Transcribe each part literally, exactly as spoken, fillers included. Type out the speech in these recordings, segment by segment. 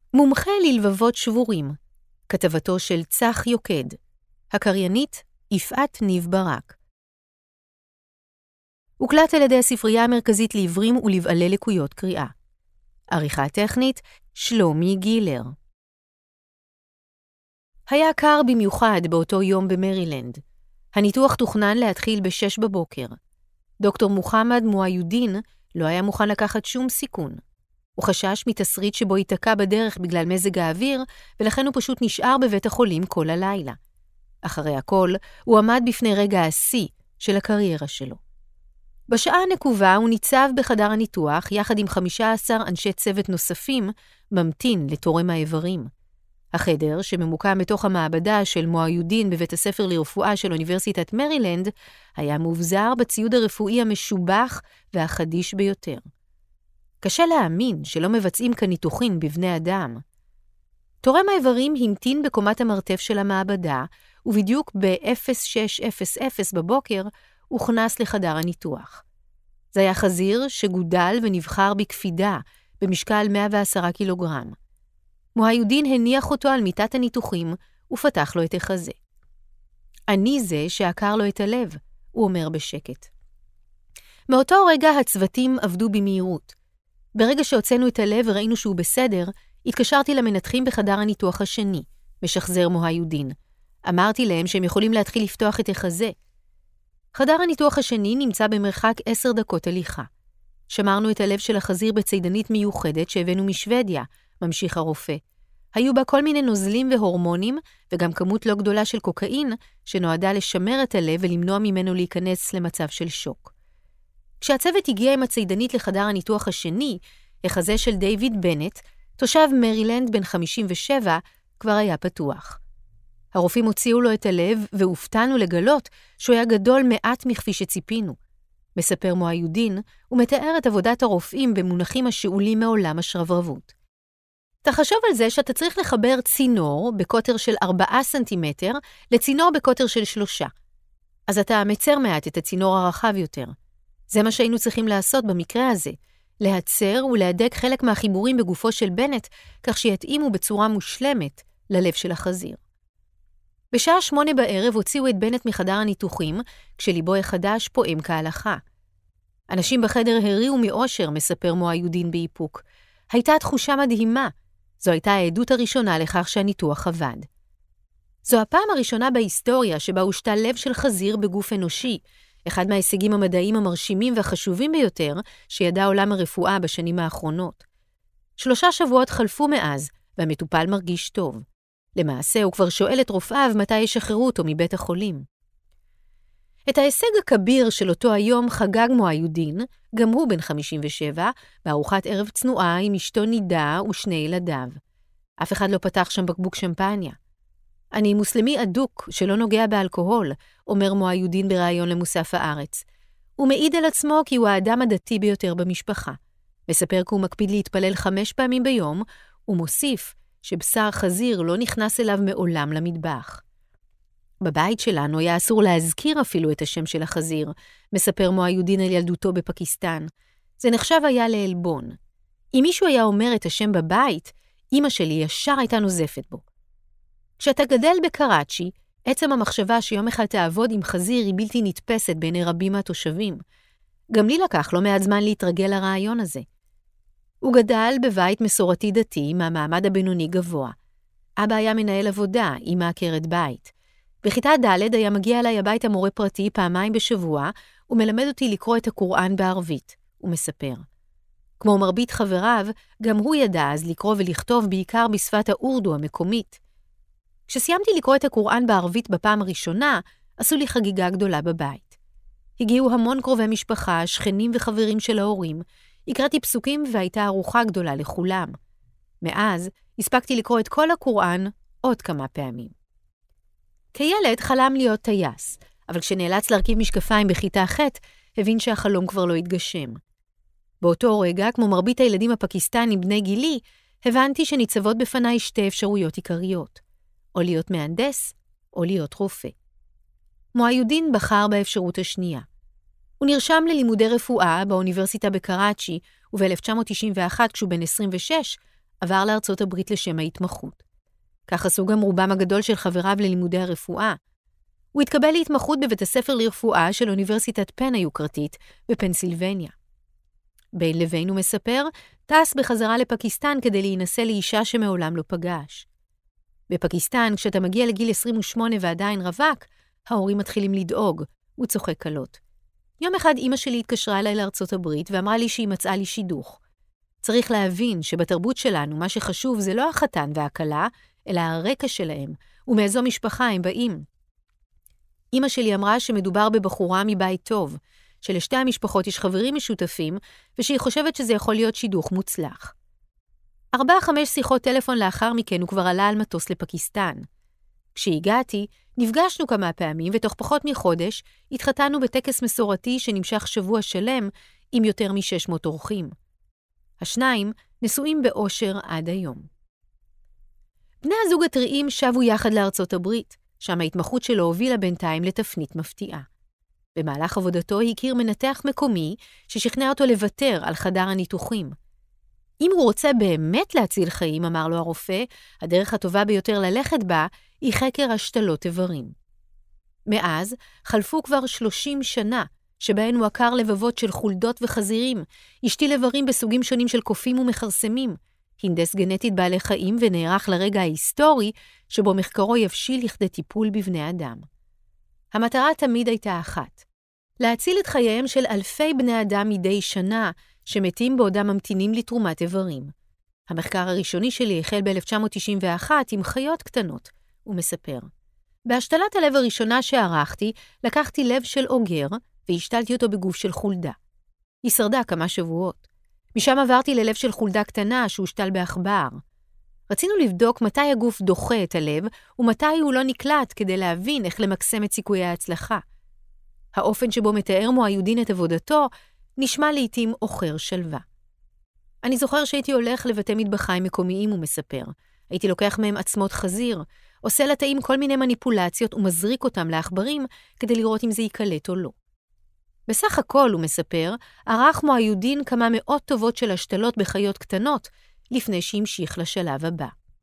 מומחה ללבבות שבורים, כתבתו של צח יוקד, הקריינית יפעת ניב ברק. הוקלט על ידי הספרייה המרכזית לעיוורים ולבעלי לקויות קריאה. עריכה טכנית שלומי גילר. היה קר במיוחד באותו יום במרילנד. הניתוח תוכנן להתחיל בשש בבוקר. דוקטור מוחמד מועיודין לא היה מוכן לקחת שום סיכון. הוא חשש מתסריט שבו ייתקע בדרך בגלל מזג האוויר, ולכן הוא פשוט נשאר בבית החולים כל הלילה. אחרי הכל, הוא עמד בפני רגע השיא של הקריירה שלו. בשעה הנקובה הוא ניצב בחדר הניתוח יחד עם חמישה עשר אנשי צוות נוספים, ממתין לתורם האיברים. החדר, שממוקם בתוך המעבדה של מועיודין בבית הספר לרפואה של אוניברסיטת מרילנד, היה מובזר בציוד הרפואי המשובח והחדיש ביותר. קשה להאמין שלא מבצעים כאן ניתוחים בבני אדם. תורם האיברים המתין בקומת המרתף של המעבדה, ובדיוק ב-אפס שש אפס אפס בבוקר הוכנס לחדר הניתוח. זה היה חזיר שגודל ונבחר בקפידה, במשקל מאה ועשרה קילוגרם. מועיודין הניח אותו על מיטת הניתוחים ופתח לו את החזה. אני זה שעקר לו את הלב, הוא אומר בשקט. מאותו רגע הצוותים עבדו במהירות. ברגע שהוצאנו את הלב וראינו שהוא בסדר, התקשרתי למנתחים בחדר הניתוח השני, משחזר מועיודין. אמרתי להם שהם יכולים להתחיל לפתוח את החזה. חדר הניתוח השני נמצא במרחק עשר דקות הליכה. שמרנו את הלב של החזיר בציידנית מיוחדת שהבאנו משוודיה, ממשיך הרופא. היו בה כל מיני נוזלים והורמונים, וגם כמות לא גדולה של קוקאין, שנועדה לשמר את הלב ולמנוע ממנו להיכנס למצב של שוק. כשהצוות הגיע עם הציידנית לחדר הניתוח השני, החזה של דיוויד בנט, תושב מרילנד בן חמישים ושבע, כבר היה פתוח. הרופאים הוציאו לו את הלב, והופתענו לגלות שהוא היה גדול מעט מכפי שציפינו. מספר מועיודין, ומתאר את עבודת הרופאים במונחים השאולים מעולם השרברבות. תחשוב על זה שאתה צריך לחבר צינור בקוטר של ארבעה סנטימטר לצינור בקוטר של שלושה. אז אתה מצר מעט את הצינור הרחב יותר. זה מה שהיינו צריכים לעשות במקרה הזה, להצר ולהדק חלק מהחיבורים בגופו של בנט, כך שיתאימו בצורה מושלמת ללב של החזיר. בשעה שמונה בערב הוציאו את בנט מחדר הניתוחים, כשליבו החדש פועם כהלכה. אנשים בחדר הריעו מאושר, מספר מועיודין באיפוק. הייתה תחושה מדהימה. זו הייתה העדות הראשונה לכך שהניתוח עבד. זו הפעם הראשונה בהיסטוריה שבה הושתל לב של חזיר בגוף אנושי, אחד מההישגים המדעיים המרשימים והחשובים ביותר שידע עולם הרפואה בשנים האחרונות. שלושה שבועות חלפו מאז, והמטופל מרגיש טוב. למעשה הוא כבר שואל את רופאיו מתי ישחררו אותו מבית החולים. את ההישג הכביר של אותו היום חגג מועיודין, גם הוא בן חמישים ושבע, בארוחת ערב צנועה עם אשתו נידה ושני ילדיו. אף אחד לא פתח שם בקבוק שמפניה. אני מוסלמי אדוק שלא נוגע באלכוהול, אומר מועיודין בראיון למוסף הארץ. הוא מעיד על עצמו כי הוא האדם הדתי ביותר במשפחה. מספר כי הוא מקפיד להתפלל חמש פעמים ביום, ומוסיף שבשר חזיר לא נכנס אליו מעולם למטבח. בבית שלנו היה אסור להזכיר אפילו את השם של החזיר, מספר מועיודין על ילדותו בפקיסטן. זה נחשב היה לעלבון. אם מישהו היה אומר את השם בבית, אמא שלי ישר הייתה נוזפת בו. כשאתה גדל בקראצ'י, עצם המחשבה שיום אחד תעבוד עם חזיר היא בלתי נתפסת בעיני רבים מהתושבים. גם לי לקח לא מעט זמן להתרגל לרעיון הזה. הוא גדל בבית מסורתי דתי מהמעמד הבינוני גבוה. אבא היה מנהל עבודה, אמא עקרת בית. בכיתה ד' היה מגיע אליי הביתה מורה פרטי פעמיים בשבוע, ומלמד אותי לקרוא את הקוראן בערבית, הוא מספר. כמו מרבית חבריו, גם הוא ידע אז לקרוא ולכתוב בעיקר בשפת האורדו המקומית. כשסיימתי לקרוא את הקוראן בערבית בפעם הראשונה, עשו לי חגיגה גדולה בבית. הגיעו המון קרובי משפחה, שכנים וחברים של ההורים, הקראתי פסוקים והייתה ארוחה גדולה לכולם. מאז הספקתי לקרוא את כל הקוראן עוד כמה פעמים. כילד חלם להיות טייס, אבל כשנאלץ להרכיב משקפיים בכיתה ח' הבין שהחלום כבר לא התגשם. באותו רגע, כמו מרבית הילדים הפקיסטנים בני גילי, הבנתי שניצבות בפניי שתי אפשרויות עיקריות, או להיות מהנדס, או להיות רופא. מועיודין בחר באפשרות השנייה. הוא נרשם ללימודי רפואה באוניברסיטה בקראצ'י, וב-אלף תשע מאות תשעים ואחת, כשהוא בן עשרים ושש, עבר לארצות הברית לשם ההתמחות. כך עשו גם רובם הגדול של חבריו ללימודי הרפואה. הוא התקבל להתמחות בבית הספר לרפואה של אוניברסיטת פן היוקרתית בפנסילבניה. בין לבין, הוא מספר, טס בחזרה לפקיסטן כדי להינשא לאישה שמעולם לא פגש. בפקיסטן, כשאתה מגיע לגיל עשרים ושמונה ועדיין רווק, ההורים מתחילים לדאוג, הוא צוחק קלות. יום אחד אמא שלי התקשרה אליי לארצות הברית ואמרה לי שהיא מצאה לי שידוך. צריך להבין שבתרבות שלנו מה שחשוב זה לא החתן והכלה, אלא הרקע שלהם, ומאיזו משפחה הם באים. אמא שלי אמרה שמדובר בבחורה מבית טוב, שלשתי המשפחות יש חברים משותפים, ושהיא חושבת שזה יכול להיות שידוך מוצלח. ארבע חמש שיחות טלפון לאחר מכן הוא כבר עלה על מטוס לפקיסטן. כשהגעתי, נפגשנו כמה פעמים, ותוך פחות מחודש התחתנו בטקס מסורתי שנמשך שבוע שלם עם יותר מ-שש מאות אורחים. השניים נשואים באושר עד היום. בני הזוג הטריים שבו יחד לארצות הברית, שם ההתמחות שלו הובילה בינתיים לתפנית מפתיעה. במהלך עבודתו הכיר מנתח מקומי ששכנע אותו לוותר על חדר הניתוחים. אם הוא רוצה באמת להציל חיים, אמר לו הרופא, הדרך הטובה ביותר ללכת בה היא חקר השתלות איברים. מאז חלפו כבר שלושים שנה, שבהן הוא עקר לבבות של חולדות וחזירים, השתיל איברים בסוגים שונים של קופים ומחרסמים, הנדס גנטית בעלי חיים ונערך לרגע ההיסטורי שבו מחקרו יבשיל לכדי טיפול בבני אדם. המטרה תמיד הייתה אחת, להציל את חייהם של אלפי בני אדם מדי שנה שמתים בעודם ממתינים לתרומת איברים. המחקר הראשוני שלי החל ב-אלף תשע מאות תשעים ואחת עם חיות קטנות, הוא מספר. בהשתלת הלב הראשונה שערכתי, לקחתי לב של אוגר והשתלתי אותו בגוף של חולדה. היא שרדה כמה שבועות. משם עברתי ללב של חולדה קטנה שהושתל בעכבר. רצינו לבדוק מתי הגוף דוחה את הלב ומתי הוא לא נקלט כדי להבין איך למקסם את סיכויי ההצלחה. האופן שבו מתאר מועיודין את עבודתו נשמע לעתים אוחר שלווה. אני זוכר שהייתי הולך לבתי מטבחיים מקומיים ומספר. הייתי לוקח מהם עצמות חזיר, עושה לתאים כל מיני מניפולציות ומזריק אותם לעכברים כדי לראות אם זה יקלט או לא. בסך הכל, הוא מספר, ערך מועיודין כמה מאות טובות של השתלות בחיות קטנות, לפני שהמשיך לשלב הבא.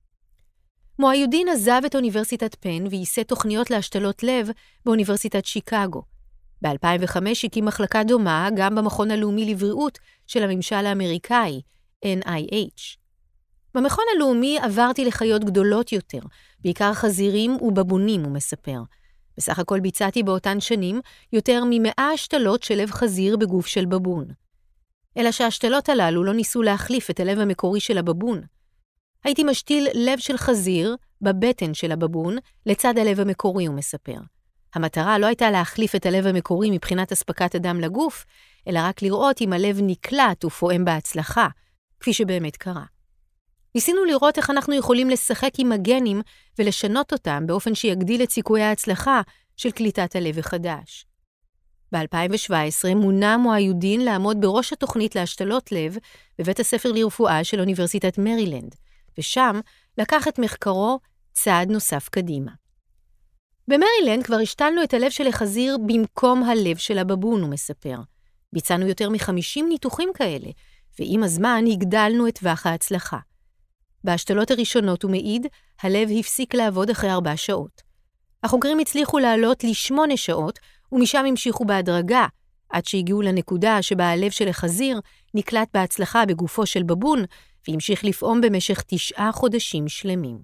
מועיודין עזב את אוניברסיטת פן וייסד תוכניות להשתלות לב באוניברסיטת שיקגו. ב-אלפיים וחמש הקים מחלקה דומה גם במכון הלאומי לבריאות של הממשל האמריקאי, אן איי אייץ'. במכון הלאומי עברתי לחיות גדולות יותר, בעיקר חזירים ובבונים, הוא מספר. בסך הכל ביצעתי באותן שנים יותר ממאה השתלות של לב חזיר בגוף של בבון. אלא שההשתלות הללו לא ניסו להחליף את הלב המקורי של הבבון. הייתי משתיל לב של חזיר בבטן של הבבון לצד הלב המקורי, הוא מספר. המטרה לא הייתה להחליף את הלב המקורי מבחינת הספקת הדם לגוף, אלא רק לראות אם הלב נקלט ופועם בהצלחה, כפי שבאמת קרה. ניסינו לראות איך אנחנו יכולים לשחק עם הגנים ולשנות אותם באופן שיגדיל את סיכויי ההצלחה של קליטת הלב החדש. ב-אלפיים שבע עשרה מונה מועיודין לעמוד בראש התוכנית להשתלות לב בבית הספר לרפואה של אוניברסיטת מרילנד, ושם לקח את מחקרו צעד נוסף קדימה. במרילנד כבר השתלנו את הלב של החזיר במקום הלב של הבבון, הוא מספר. ביצענו יותר מ-חמישים ניתוחים כאלה, ועם הזמן הגדלנו את טווח ההצלחה. בהשתלות הראשונות הוא מעיד, הלב הפסיק לעבוד אחרי ארבע שעות. החוקרים הצליחו לעלות לשמונה שעות, ומשם המשיכו בהדרגה, עד שהגיעו לנקודה שבה הלב של החזיר נקלט בהצלחה בגופו של בבון, והמשיך לפעום במשך תשעה חודשים שלמים.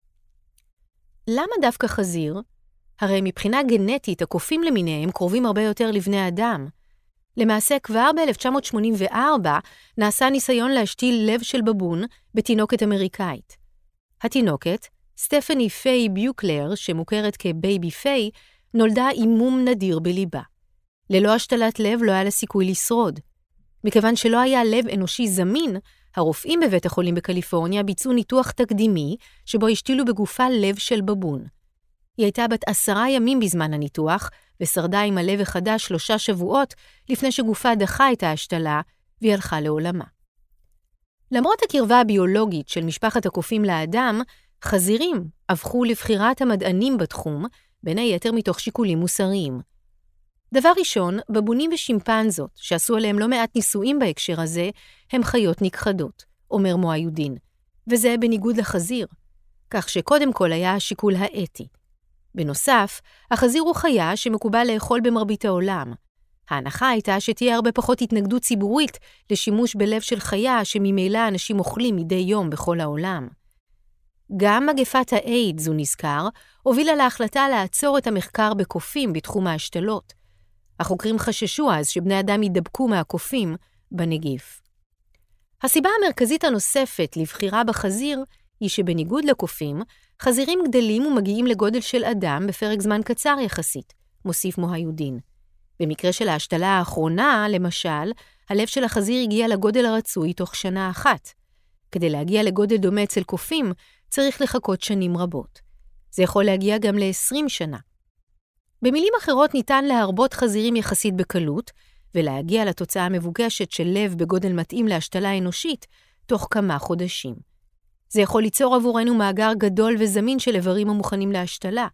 למה דווקא חזיר? הרי מבחינה גנטית הקופים למיניהם קרובים הרבה יותר לבני אדם. למעשה כבר ב-אלף תשע מאות שמונים וארבע נעשה ניסיון להשתיל לב של בבון בתינוקת אמריקאית. התינוקת, סטפני פיי ביוקלר, שמוכרת כבייבי פיי, נולדה עם מום נדיר בליבה. ללא השתלת לב לא היה לה סיכוי לשרוד. מכיוון שלא היה לב אנושי זמין, הרופאים בבית החולים בקליפורניה ביצעו ניתוח תקדימי שבו השתילו בגופה לב של בבון. היא הייתה בת עשרה ימים בזמן הניתוח, ושרדה עם הלב החדש שלושה שבועות לפני שגופה דחה את ההשתלה והיא הלכה לעולמה. למרות הקרבה הביולוגית של משפחת הקופים לאדם, חזירים הפכו לבחירת המדענים בתחום, בין היתר מתוך שיקולים מוסריים. דבר ראשון, בבונים ושימפנזות, שעשו עליהם לא מעט ניסויים בהקשר הזה, הם חיות נכחדות, אומר מועיודין. וזה בניגוד לחזיר, כך שקודם כל היה השיקול האתי. בנוסף, החזיר הוא חיה שמקובל לאכול במרבית העולם. ההנחה הייתה שתהיה הרבה פחות התנגדות ציבורית לשימוש בלב של חיה שממילא אנשים אוכלים מדי יום בכל העולם. גם מגפת האיידס, הוא נזכר, הובילה להחלטה לעצור את המחקר בקופים בתחום ההשתלות. החוקרים חששו אז שבני אדם יידבקו מהקופים בנגיף. הסיבה המרכזית הנוספת לבחירה בחזיר היא שבניגוד לקופים, חזירים גדלים ומגיעים לגודל של אדם בפרק זמן קצר יחסית, מוסיף מוהיודין. במקרה של ההשתלה האחרונה, למשל, הלב של החזיר הגיע לגודל הרצוי תוך שנה אחת. כדי להגיע לגודל דומה אצל קופים, צריך לחכות שנים רבות. זה יכול להגיע גם ל-עשרים שנה. במילים אחרות ניתן להרבות חזירים יחסית בקלות, ולהגיע לתוצאה המבוקשת של לב בגודל מתאים להשתלה אנושית, תוך כמה חודשים. זה יכול ליצור עבורנו מאגר גדול וזמין של איברים המוכנים להשתלה.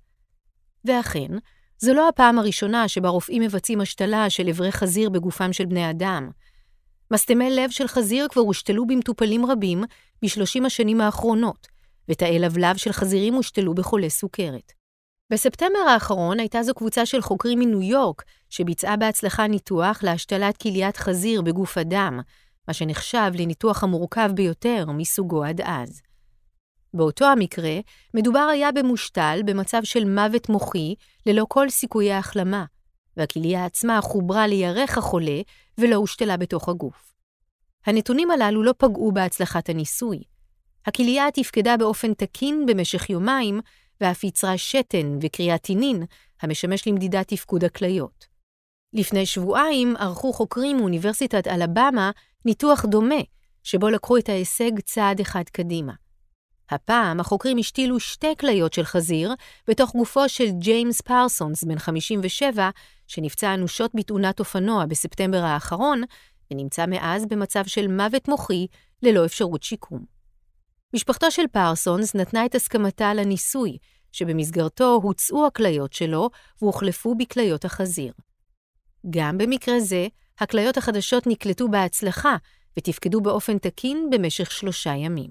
ואכן, זו לא הפעם הראשונה שבה רופאים מבצעים השתלה של איברי חזיר בגופם של בני אדם. מסתמי לב של חזיר כבר הושתלו במטופלים רבים בשלושים השנים האחרונות, ותאי לבלב של חזירים הושתלו בחולי סוכרת. בספטמבר האחרון הייתה זו קבוצה של חוקרים מניו יורק שביצעה בהצלחה ניתוח להשתלת כליית חזיר בגוף אדם, מה שנחשב לניתוח המורכב ביותר מסוגו עד אז. באותו המקרה, מדובר היה במושתל במצב של מוות מוחי ללא כל סיכויי החלמה, והכליה עצמה חוברה לירך החולה ולא הושתלה בתוך הגוף. הנתונים הללו לא פגעו בהצלחת הניסוי. הכליה תפקדה באופן תקין במשך יומיים, ואף יצרה שתן וקריאטינין, המשמש למדידת תפקוד הכליות. לפני שבועיים ערכו חוקרים מאוניברסיטת אלבמה ניתוח דומה, שבו לקחו את ההישג צעד אחד קדימה. הפעם החוקרים השתילו שתי כליות של חזיר בתוך גופו של ג'יימס פרסונס בן חמישים ושבע, שנפצע אנושות בתאונת אופנוע בספטמבר האחרון, ונמצא מאז במצב של מוות מוחי ללא אפשרות שיקום. משפחתו של פרסונס נתנה את הסכמתה לניסוי, שבמסגרתו הוצאו הכליות שלו והוחלפו בכליות החזיר. גם במקרה זה, הכליות החדשות נקלטו בהצלחה ותפקדו באופן תקין במשך שלושה ימים.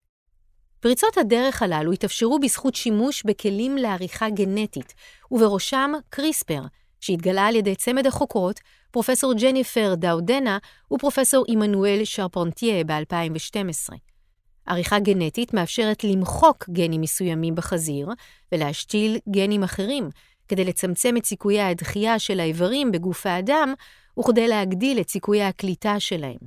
פריצות הדרך הללו התאפשרו בזכות שימוש בכלים לעריכה גנטית, ובראשם קריספר, שהתגלה על ידי צמד החוקרות פרופסור ג'ניפר דאודנה ופרופסור עמנואל שרפנטייה ב-אלפיים ושתים עשרה. עריכה גנטית מאפשרת למחוק גנים מסוימים בחזיר ולהשתיל גנים אחרים, כדי לצמצם את סיכויי הדחייה של האיברים בגוף האדם, וכדי להגדיל את סיכויי הקליטה שלהם.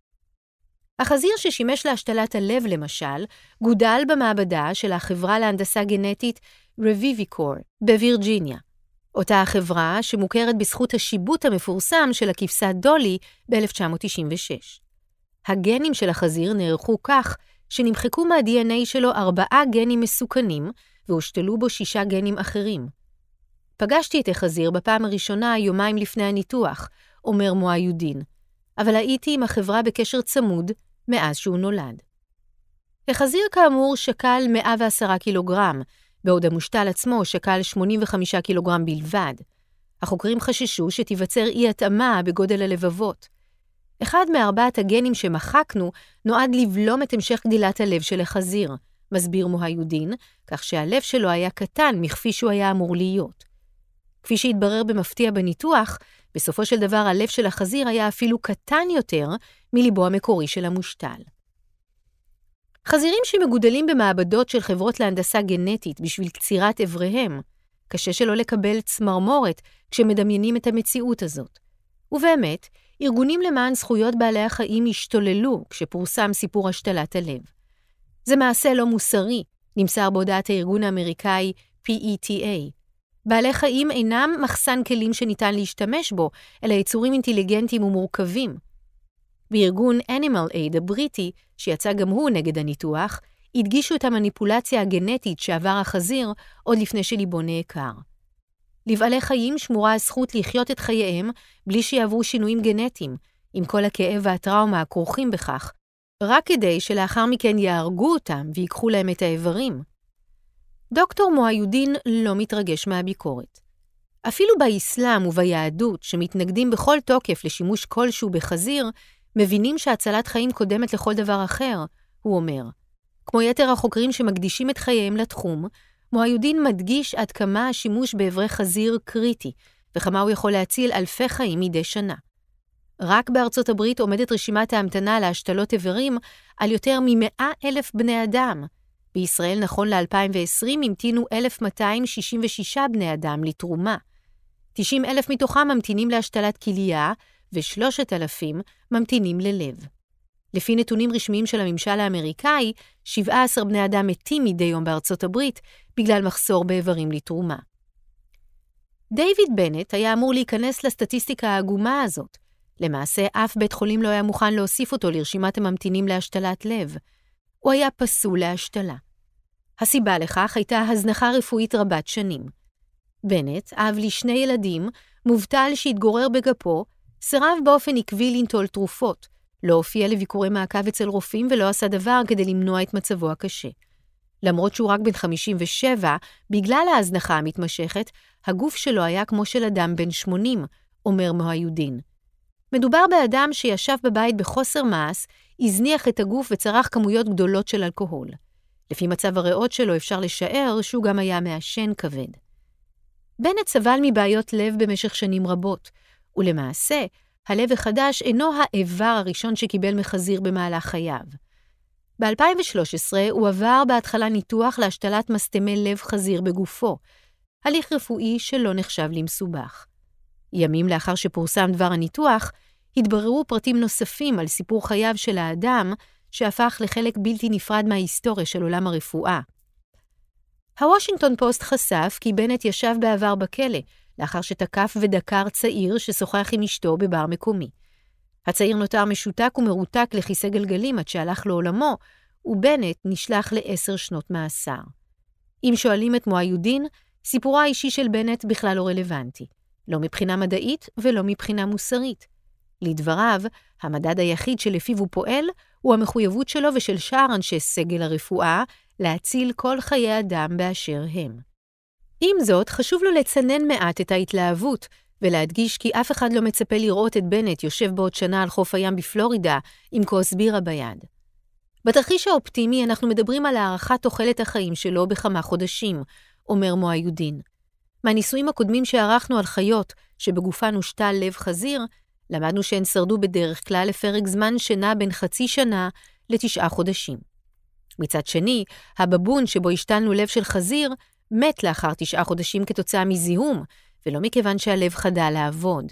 החזיר ששימש להשתלת הלב למשל, גודל במעבדה של החברה להנדסה גנטית Revivicor בווירג'יניה. אותה החברה שמוכרת בזכות השיבוט המפורסם של הכבשה דולי ב-אלף תשע מאות תשעים ושש. הגנים של החזיר נערכו כך שנמחקו מה-די אן איי שלו ארבעה גנים מסוכנים, והושתלו בו שישה גנים אחרים. פגשתי את החזיר בפעם הראשונה יומיים לפני הניתוח, אומר מוהיודין, אבל הייתי עם החברה בקשר צמוד מאז שהוא נולד. החזיר כאמור שקל מאה ועשרה קילוגרם, בעוד המושתל עצמו שקל שמונים וחמישה קילוגרם בלבד. החוקרים חששו שתיווצר אי התאמה בגודל הלבבות. אחד מארבעת הגנים שמחקנו נועד לבלום את המשך גדילת הלב של החזיר, מסביר מוהיודין, כך שהלב שלו היה קטן מכפי שהוא היה אמור להיות. כפי שהתברר במפתיע בניתוח, בסופו של דבר הלב של החזיר היה אפילו קטן יותר מליבו המקורי של המושתל. חזירים שמגודלים במעבדות של חברות להנדסה גנטית בשביל קצירת אבריהם, קשה שלא לקבל צמרמורת כשמדמיינים את המציאות הזאת. ובאמת, ארגונים למען זכויות בעלי החיים השתוללו כשפורסם סיפור השתלת הלב. זה מעשה לא מוסרי, נמסר בהודעת הארגון האמריקאי פי אי טי איי. בעלי חיים אינם מחסן כלים שניתן להשתמש בו, אלא יצורים אינטליגנטיים ומורכבים. בארגון Animal Aid הבריטי, שיצא גם הוא נגד הניתוח, הדגישו את המניפולציה הגנטית שעבר החזיר עוד לפני שליבו נעקר. לבעלי חיים שמורה הזכות לחיות את חייהם בלי שיעברו שינויים גנטיים, עם כל הכאב והטראומה הכרוכים בכך, רק כדי שלאחר מכן יהרגו אותם ויקחו להם את האיברים. דוקטור מוהיודין לא מתרגש מהביקורת. אפילו באסלאם וביהדות, שמתנגדים בכל תוקף לשימוש כלשהו בחזיר, מבינים שהצלת חיים קודמת לכל דבר אחר, הוא אומר. כמו יתר החוקרים שמקדישים את חייהם לתחום, מוהיודין מדגיש עד כמה השימוש באיברי חזיר קריטי, וכמה הוא יכול להציל אלפי חיים מדי שנה. רק בארצות הברית עומדת רשימת ההמתנה להשתלות איברים על יותר מ-מאה אלף בני אדם. בישראל נכון ל-אלפיים ועשרים המתינו אלף מאתיים שישים ושישה בני אדם לתרומה. תשעים אלף מתוכם ממתינים להשתלת כליה, ו-שלושת אלפים ממתינים ללב. לפי נתונים רשמיים של הממשל האמריקאי, שבעה עשר בני אדם מתים מדי יום בארצות הברית בגלל מחסור באיברים לתרומה. דיוויד בנט היה אמור להיכנס לסטטיסטיקה העגומה הזאת. למעשה, אף בית חולים לא היה מוכן להוסיף אותו לרשימת הממתינים להשתלת לב. הוא היה פסול להשתלה. הסיבה לכך הייתה הזנחה רפואית רבת שנים. בנט, אב לשני ילדים, מובטל שהתגורר בגפו, סירב באופן עקבי לנטול תרופות, לא הופיע לביקורי מעקב אצל רופאים ולא עשה דבר כדי למנוע את מצבו הקשה. למרות שהוא רק בן חמישים ושבע, בגלל ההזנחה המתמשכת, הגוף שלו היה כמו של אדם בן שמונים, אומר מוהיודין. מדובר באדם שישב בבית בחוסר מעש, הזניח את הגוף וצרך כמויות גדולות של אלכוהול. לפי מצב הריאות שלו אפשר לשער שהוא גם היה מעשן כבד. בנט סבל מבעיות לב במשך שנים רבות, ולמעשה, הלב החדש אינו האיבר הראשון שקיבל מחזיר במהלך חייו. ב-אלפיים ושלוש עשרה הוא עבר בהתחלה ניתוח להשתלת מסתמי לב חזיר בגופו, הליך רפואי שלא נחשב למסובך. ימים לאחר שפורסם דבר הניתוח, התבררו פרטים נוספים על סיפור חייו של האדם, שהפך לחלק בלתי נפרד מההיסטוריה של עולם הרפואה. הוושינגטון פוסט חשף כי בנט ישב בעבר בכלא, לאחר שתקף ודקר צעיר ששוחח עם אשתו בבר מקומי. הצעיר נותר משותק ומרותק לכיסא גלגלים עד שהלך לעולמו, ובנט נשלח לעשר שנות מאסר. אם שואלים את מוהיודין, סיפורו האישי של בנט בכלל לא רלוונטי, לא מבחינה מדעית ולא מבחינה מוסרית. לדבריו, המדד היחיד שלפיו הוא פועל, הוא המחויבות שלו ושל שאר אנשי סגל הרפואה, להציל כל חיי אדם באשר הם. עם זאת, חשוב לו לצנן מעט את ההתלהבות, ולהדגיש כי אף אחד לא מצפה לראות את בנט יושב בעוד שנה על חוף הים בפלורידה, עם כוס בירה ביד. בתרחיש האופטימי אנחנו מדברים על הערכת תוחלת החיים שלו בכמה חודשים, אומר מוהיודין. מהניסויים הקודמים שערכנו על חיות, שבגופן הושתל לב חזיר, למדנו שהן שרדו בדרך כלל לפרק זמן שנע בין חצי שנה לתשעה חודשים. מצד שני, הבבון שבו השתלנו לב של חזיר, מת לאחר תשעה חודשים כתוצאה מזיהום, ולא מכיוון שהלב חדל לעבוד.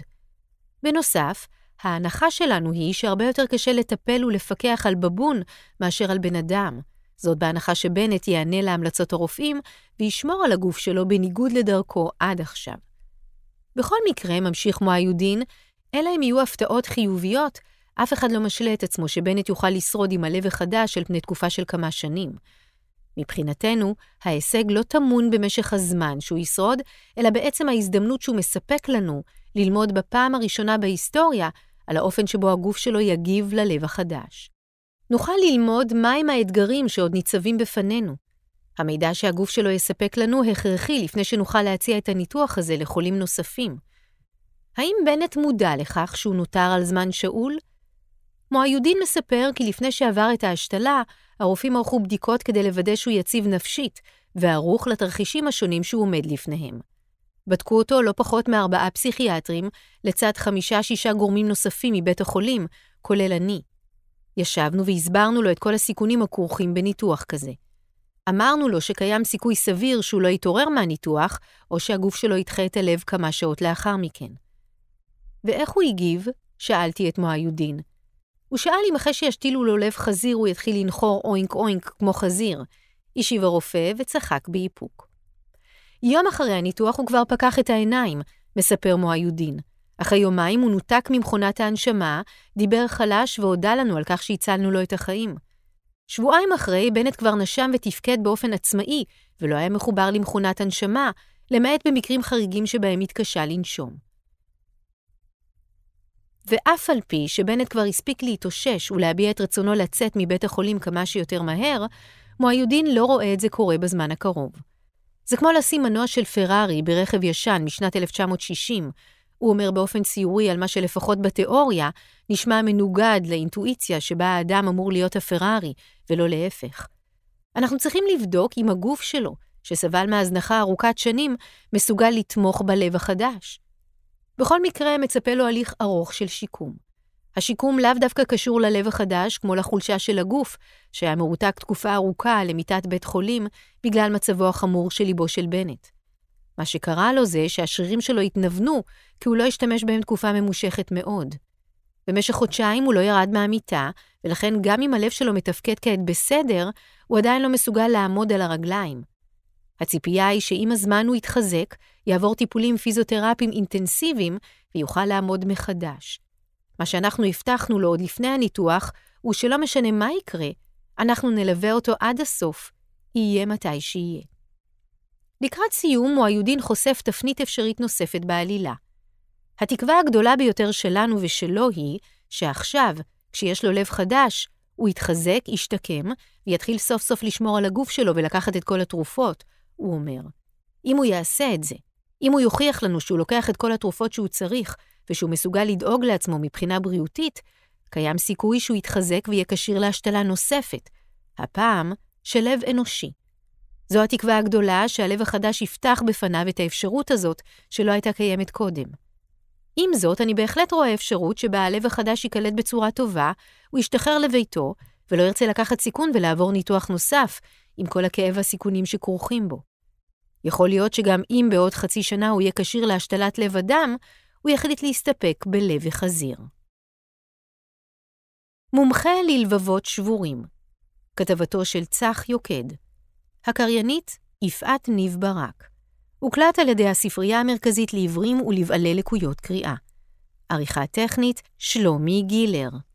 בנוסף, ההנחה שלנו היא שהרבה יותר קשה לטפל ולפקח על בבון מאשר על בן אדם. זאת בהנחה שבנט יענה להמלצות הרופאים וישמור על הגוף שלו בניגוד לדרכו עד עכשיו. בכל מקרה, ממשיך מוהיודין, אלא אם יהיו הפתעות חיוביות, אף אחד לא משלה את עצמו שבנט יוכל לשרוד עם הלב החדש על פני תקופה של כמה שנים. מבחינתנו, ההישג לא תמון במשך הזמן שהוא ישרוד, אלא בעצם ההזדמנות שהוא מספק לנו ללמוד בפעם הראשונה בהיסטוריה על האופן שבו הגוף שלו יגיב ללב החדש. נוכל ללמוד מהם האתגרים שעוד ניצבים בפנינו. המידע שהגוף שלו יספק לנו הכרחי לפני שנוכל להציע את הניתוח הזה לחולים נוספים. האם בנט מודע לכך שהוא נותר על זמן שאול? מוהיודין מספר כי לפני שעבר את ההשתלה, הרופאים ערכו בדיקות כדי לוודא שהוא יציב נפשית, וערוך לתרחישים השונים שהוא עומד לפניהם. בדקו אותו לא פחות מארבעה פסיכיאטרים, לצד חמישה-שישה גורמים נוספים מבית החולים, כולל אני. ישבנו והסברנו לו את כל הסיכונים הכרוכים בניתוח כזה. אמרנו לו שקיים סיכוי סביר שהוא לא יתעורר מהניתוח, או שהגוף שלו ידחה את הלב כמה שעות לאחר מכן. ואיך הוא הגיב? שאלתי את מוהיודין. הוא שאל אם אחרי שישתילו לו לב חזיר הוא יתחיל לנחור אוינק אוינק כמו חזיר. השיב הרופא וצחק באיפוק. יום אחרי הניתוח הוא כבר פקח את העיניים, מספר מוהיודין. אחרי יומיים הוא נותק ממכונת ההנשמה, דיבר חלש והודע לנו על כך שהצלנו לו את החיים. שבועיים אחרי, בנט כבר נשם ותפקד באופן עצמאי, ולא היה מחובר למכונת הנשמה, למעט במקרים חריגים שבהם התקשה לנשום. ואף על פי שבנט כבר הספיק להתאושש ולהביע את רצונו לצאת מבית החולים כמה שיותר מהר, מוהיודין לא רואה את זה קורה בזמן הקרוב. זה כמו לשים מנוע של פרארי ברכב ישן משנת אלף תשע מאות שישים, הוא אומר באופן ציורי על מה שלפחות בתיאוריה נשמע מנוגד לאינטואיציה שבה האדם אמור להיות הפרארי, ולא להפך. אנחנו צריכים לבדוק אם הגוף שלו, שסבל מהזנחה ארוכת שנים, מסוגל לתמוך בלב החדש. בכל מקרה מצפה לו הליך ארוך של שיקום. השיקום לאו דווקא קשור ללב החדש, כמו לחולשה של הגוף, שהיה מרותק תקופה ארוכה למיטת בית חולים, בגלל מצבו החמור של ליבו של בנט. מה שקרה לו זה שהשרירים שלו התנוונו, כי הוא לא השתמש בהם תקופה ממושכת מאוד. במשך חודשיים הוא לא ירד מהמיטה, ולכן גם אם הלב שלו מתפקד כעת בסדר, הוא עדיין לא מסוגל לעמוד על הרגליים. הציפייה היא שעם הזמן הוא יתחזק, יעבור טיפולים פיזיותרפיים אינטנסיביים, ויוכל לעמוד מחדש. מה שאנחנו הבטחנו לו עוד לפני הניתוח, הוא שלא משנה מה יקרה, אנחנו נלווה אותו עד הסוף, יהיה מתי שיהיה. לקראת סיום, מועיודין חושף תפנית אפשרית נוספת בעלילה. התקווה הגדולה ביותר שלנו ושלו היא, שעכשיו, כשיש לו לב חדש, הוא יתחזק, ישתקם, ויתחיל סוף סוף לשמור על הגוף שלו ולקחת את כל התרופות, הוא אומר. אם הוא יעשה את זה, אם הוא יוכיח לנו שהוא לוקח את כל התרופות שהוא צריך, ושהוא מסוגל לדאוג לעצמו מבחינה בריאותית, קיים סיכוי שהוא יתחזק ויהיה כשיר להשתלה נוספת, הפעם של לב אנושי. זו התקווה הגדולה שהלב החדש יפתח בפניו את האפשרות הזאת שלא הייתה קיימת קודם. עם זאת, אני בהחלט רואה אפשרות שבה הלב החדש יקלט בצורה טובה, הוא ישתחרר לביתו ולא ירצה לקחת סיכון ולעבור ניתוח נוסף עם כל הכאב והסיכונים שכרוכים בו. יכול להיות שגם אם בעוד חצי שנה הוא יהיה כשיר להשתלת לב אדם, הוא יחליט להסתפק בלב חזיר. מומחה ללבבות שבורים. כתבתו של צח יוקד. הקריינית יפעת ניב ברק. הוקלט על ידי הספרייה המרכזית לעיוורים ולבעלי לקויות קריאה. עריכה טכנית שלומי גילר.